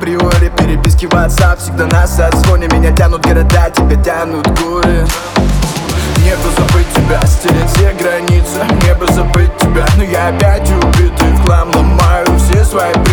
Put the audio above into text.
априори. Переписки в WhatsApp всегда на созвоне. Меня тянут города, тебя тянут горы. Мне бы забыть тебя, стереть все границы. Мне бы забыть тебя, но я опять убитый в хлам. Ломаю все свои